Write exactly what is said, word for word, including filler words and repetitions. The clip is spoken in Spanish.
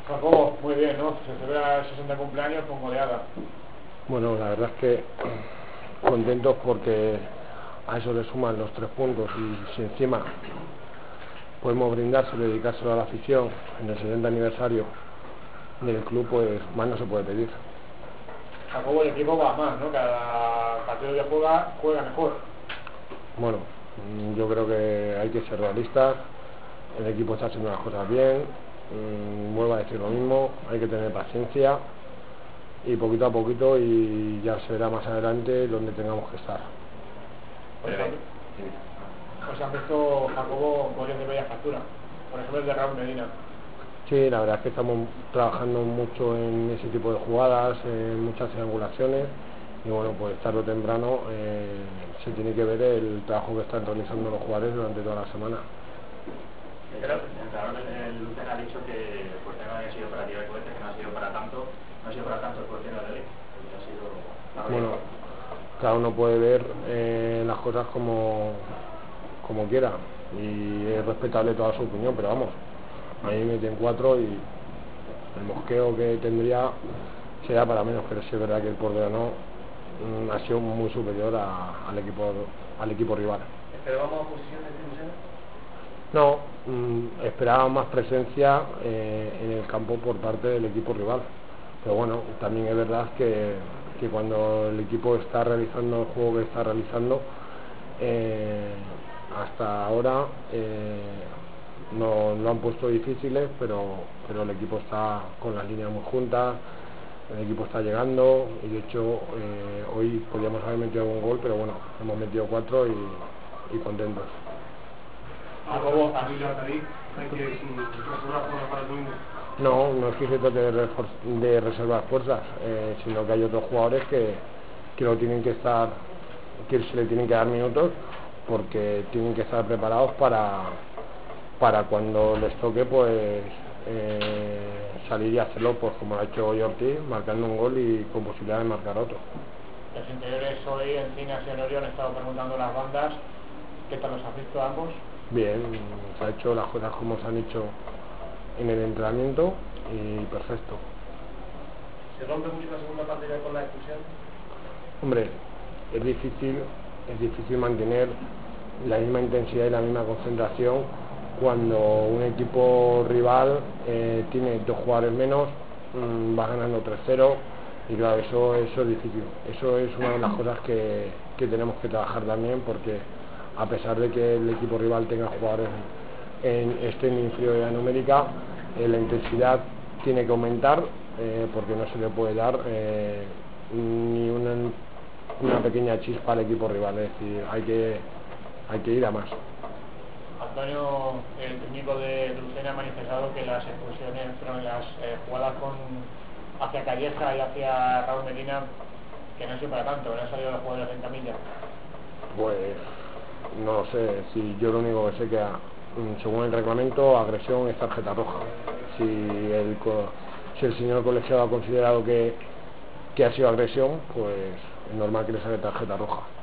Jacobo, muy bien, ¿no? Se celebra el sesenta cumpleaños con goleada. Bueno, la verdad es que contentos porque a eso le suman los tres puntos y si encima podemos brindárselo y dedicárselo a la afición en el setenta aniversario del club, pues más no se puede pedir. Jacobo, el equipo va más, ¿no? Cada partido que juega, juega mejor. Bueno, yo creo que hay que ser realistas, el equipo está haciendo las cosas bien, mmm, vuelvo a decir lo mismo, hay que tener paciencia y poquito a poquito y ya se verá más adelante donde tengamos que estar. Pues, pues han visto, Jacobo, goles de bella factura, por ejemplo el de Raúl Medina. Sí, la verdad es que estamos trabajando mucho en ese tipo de jugadas, en muchas triangulaciones y bueno, pues tarde o temprano eh, se tiene que ver el trabajo que están realizando los jugadores durante toda la semana. Pero el Lucena ha dicho que el portero no había sido para tirar cohetes, que no ha sido para tanto, no ha sido para tanto el portero de Ley, ha sido... Bueno, cada uno puede ver eh, las cosas como, como quiera y es respetable toda su opinión, pero vamos, a mí me meten cuatro y el mosqueo que tendría sería para menos, pero sí es verdad que el portero no mm, ha sido muy superior a, al equipo al equipo rival. ¿Esperábamos posiciones de Lucena? No, mmm, esperaba más presencia eh, en el campo por parte del equipo rival, pero bueno, también es verdad que, que cuando el equipo está realizando el juego que está realizando eh, hasta ahora eh, no lo han puesto difíciles, pero, pero el equipo está con las líneas muy juntas, el equipo está llegando y de hecho eh, hoy podíamos haber metido un gol, pero bueno, hemos metido cuatro y, y contentos. Jacobo, ¿a Luis Latarí hay que reservar fuerzas para el domingo? No, no es que se trate de, de reservar fuerzas, eh, sino que hay otros jugadores que, que lo tienen que estar, que se le tienen que dar minutos porque tienen que estar preparados para, para cuando les toque pues eh, salir y hacerlo pues como lo ha hecho hoy Ortiz, marcando un gol y con posibilidad de marcar otro. Los interiores hoy en Cinas y en Orión han estado preguntando las bandas, ¿qué tal los has visto a ambos? Bien, se ha hecho las cosas como se han hecho en el entrenamiento y perfecto. ¿Se rompe mucho la segunda parte ya con la expulsión? Hombre, es difícil, es difícil mantener la misma intensidad y la misma concentración cuando un equipo rival eh, tiene dos jugadores menos, mmm, va ganando tres cero y claro, eso, eso es difícil. Eso es una de las cosas que, que tenemos que trabajar también porque a pesar de que el equipo rival tenga jugadores en este en inferioridad numérica, eh, la intensidad tiene que aumentar eh, porque no se le puede dar eh, ni una, una pequeña chispa al equipo rival, es decir, hay que, hay que ir a más. Antonio, el técnico de Lucena, ha manifestado que las expulsiones, pero las eh, jugadas con, hacia Calleja y hacia Raúl Medina, que no han sido para tanto, que no han salido los jugadores en camilla. Pues no sé, si yo lo único que sé que según el reglamento agresión es tarjeta roja. Si el, si el señor colegiado ha considerado que, que ha sido agresión, pues es normal que le salga tarjeta roja.